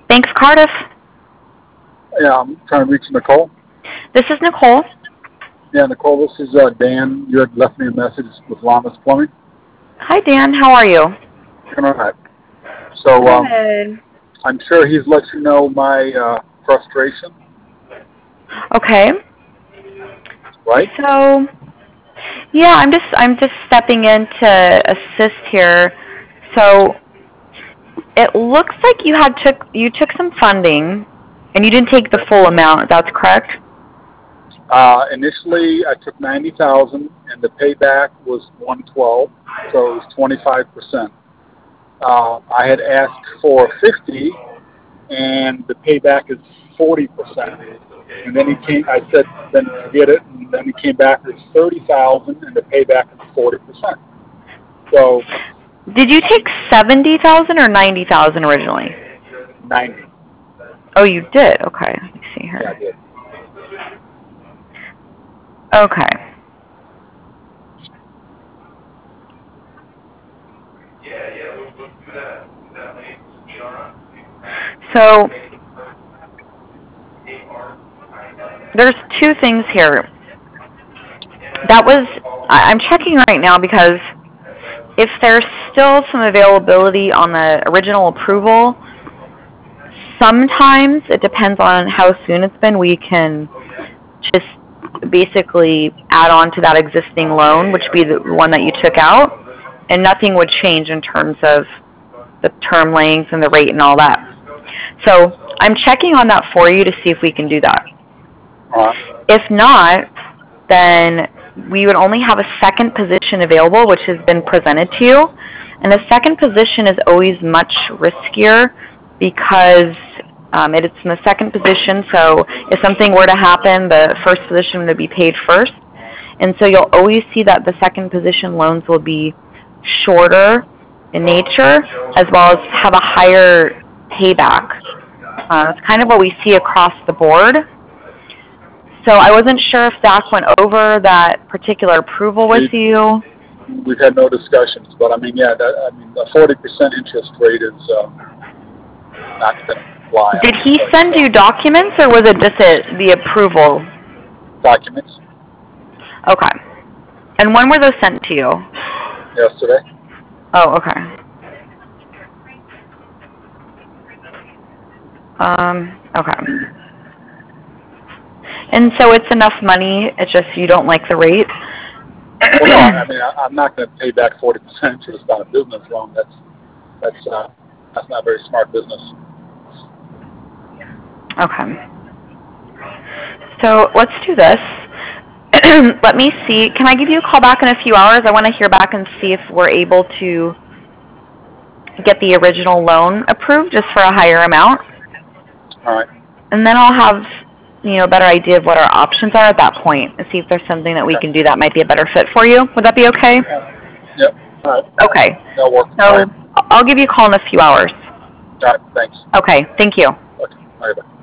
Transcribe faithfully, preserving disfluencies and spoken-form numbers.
Thanks, Cardiff. Yeah, I'm trying to reach Nicole. This is Nicole. Yeah, Nicole, this is uh, Dan. You had left me a message with Llamas Plumbing. Hi, Dan. How are you? All right. So um, Good. I'm sure he's let you know my uh, frustration, Okay. right? So, yeah, I'm just I'm just stepping in to assist here. So, it looks like you had took you took some funding, and you didn't take the full amount. That's correct. Uh, initially, I took ninety thousand, and the payback was one twelve, so it was twenty-five percent. Uh, I had asked for fifty, and the payback is forty percent. And then he came. I said, then forget it. And then he came back with thirty thousand, and the payback is forty percent. So Did you take seventy thousand or ninety thousand originally? ninety. Oh, you did. Okay. Let me see here. Yeah, I did. Okay. So there's two things here. That was, I- I'm checking right now because if there's still some availability on the original approval, sometimes it depends on how soon it's been. We can just basically add on to that existing loan, which would be the one that you took out, and nothing would change in terms of the term length and the rate and all that. So I'm checking on that for you to see if we can do that. Uh, If not, then we would only have a second position available, which has been presented to you. And the second position is always much riskier because um, it is in the second position. So if something were to happen, the first position would be paid first. And so you'll always see that the second position loans will be shorter in nature, as well as have a higher payback. Uh, it's kind of what we see across the board. So I wasn't sure if Zach went over that particular approval with we, you. we've had no discussions, but I mean, yeah, that, I mean, a forty percent interest rate is um, not going to fly. Did he send you documents, or was it just a, the approval? Documents? Okay. And when were those sent to you? Yesterday. Oh, okay. Um, okay. And so it's enough money, it's just you don't like the rate? Well, no, I mean, I, I'm not going to pay back forty percent interest on a business loan. That's that's uh, that's not very smart business. Okay. So let's do this. Let me see. Can I give you a call back in a few hours? I want to hear back and see if we're able to get the original loan approved just for a higher amount. All right. And then I'll have, you know, a better idea of what our options are at that point and see if there's something that we Okay. can do that might be a better fit for you. Would that be okay? Yep. All right. Okay. That'll work. So I'll give you a call in a few hours. All right. Thanks. Okay. Thank you. Okay. All right. Bye.